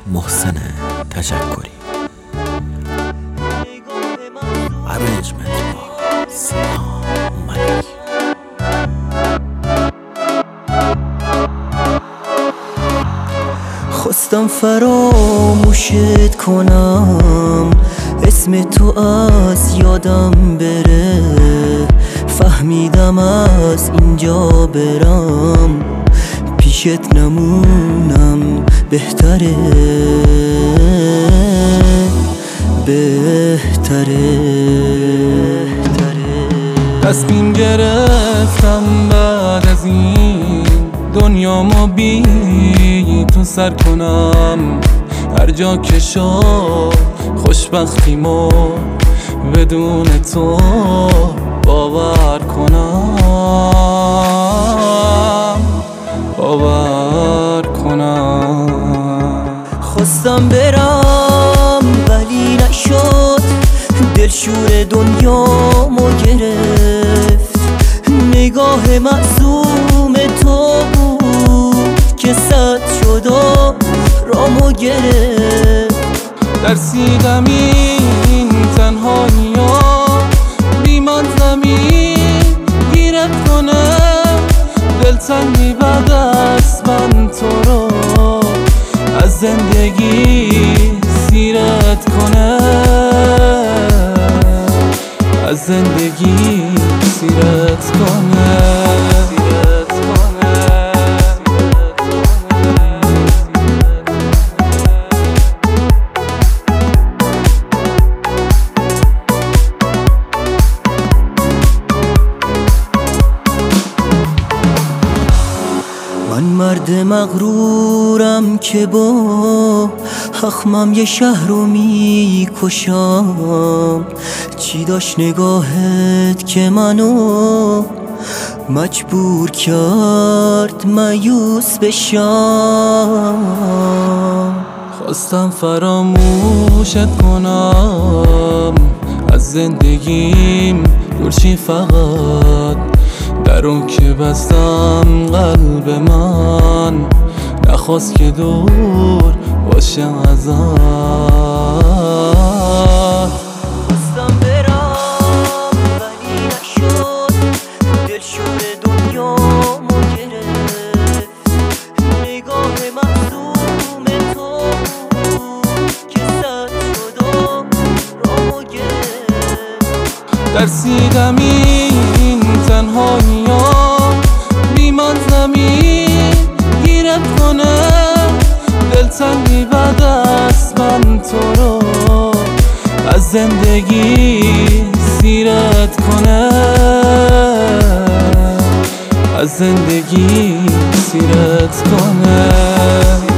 محسن تشکری. ارنجمنت با سینا ملک. خواستم فراموشت کنم، اسم تو از یادم بره، فهمیدم از اینجا برم پیشت نمونم بهتره. تصمیم گرفتم بعد از این دنیامو بی تو سر کنم، هر جا که شد خوشبختیمو بدون تو باور کنم. خواستم برم ولی نشد، دلشور دنیامو گرفت، نگاه معصوم تو بود که سد شد و رامو گرفت. ترسیدم این تنهایی‌ها بیمان زمین گیرت کنه، دلتنگی بعد از من تو رو از زندگی سیرت کنه، از زندگی سیرت کنه. من مرد مغرورم که با اخمم یه شهر رو میکشم، چی داشت نگاهت که منو مجبور کرد مایوس بشم. خواستم فراموشت کنم، از زندگیم دورشی فقط درو که بستم قلب من نخواست که دور باشه ازت. خواستم برم ولی نشد، دلشور دنیامو گرفت، نگاه معصوم تو بود که سد شد و رامو گرفت. ترسیدم این تنهایی‌ها بیمان زمین گیرت کنه، دلتنگی بعد از من تو رو از زندگی سیرت کنه، از زندگی سیرت کنه.